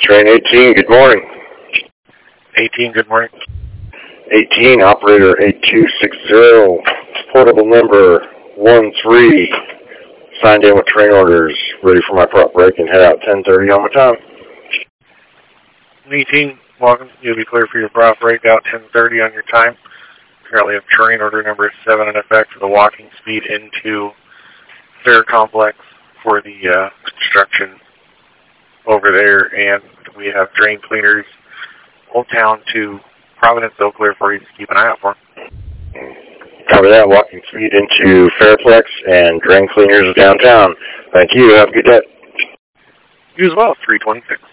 Train 18, good morning. 18, good morning. 18, operator 8260, portable number 13, signed in with train orders, ready for my prop break and head out 10:30 on my time. 18, welcome. You'll be clear for your prop break out 10:30 on your time. Currently have train order number 7 in effect for the walking speed into Fair Complex for the construction over there, and we have drain cleaners Old Town to Providence, so clear for you to keep an eye out for. Cover that, walking speed into Fairplex and drain cleaners downtown. Thank you, have a good day. You as well, 326.